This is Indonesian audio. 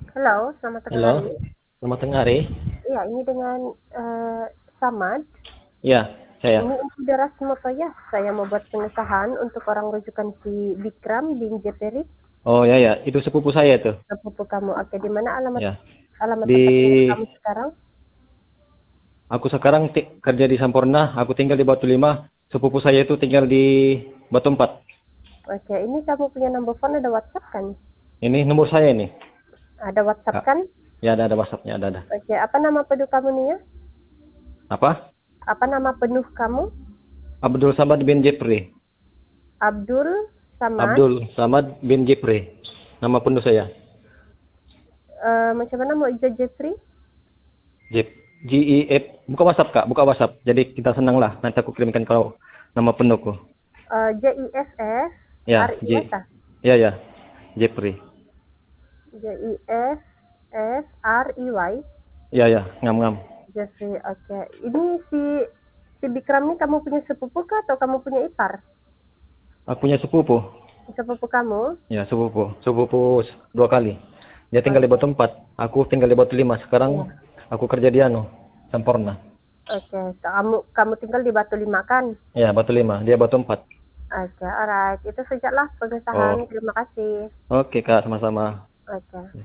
Halo, selamat tengah Halo, hari. selamat tengah hari. Iya, ini dengan Samad. Ya, saya. Ini Deras Motoya. Saya mau buat pengesahan untuk orang rujukan si Bikram bin Jeperi, Oh ya ya, itu sepupu saya tuh. sepupu kamu. Oke, di mana alamat Ya, alamat di tempat tinggal kamu sekarang? aku sekarang kerja di Sampurna, aku tinggal di Batu Lima. Sepupu saya itu tinggal di Batu Empat. Oke, ini kamu punya nomor phone, ada WhatsApp kan? Ini nomor saya nih. Ada WhatsApp Kak. kan? Ya ada WhatsApp-nya ada. Oke, apa nama penuh kamu nih ya? Apa? Apa nama penuh kamu? Abdul Samad bin Jepri. Abdul Samad. Abdul Samad bin Jepri. Nama penuh saya. Macam mana mau Jeffrey? Jep. GEF. Buka WhatsApp Kak, buka WhatsApp. Jadi kita senang lah. Nanti aku kirimkan kau nama penuhku. JISS Ya, RIS ah? Ya ya, Jepri. JISSRIY. Ya ya, ngam-ngam. Jeffrey, oke. Ini si Bikram ini kamu punya sepupu kah atau kamu punya ipar? Aku punya sepupu. Sepupu kamu? Ya, sepupu dua kali. Dia tinggal di Oke. Batu Empat, aku tinggal di Batu Lima. Sekarang Ya. aku kerja di Sampurna. Oke. Kamu tinggal di Batu Lima kan? Ya, Batu Lima, dia Batu Empat. Oke, alright. Itu sajalah pengesahan. Oh, Terima kasih. oke Kak, sama-sama. Oke.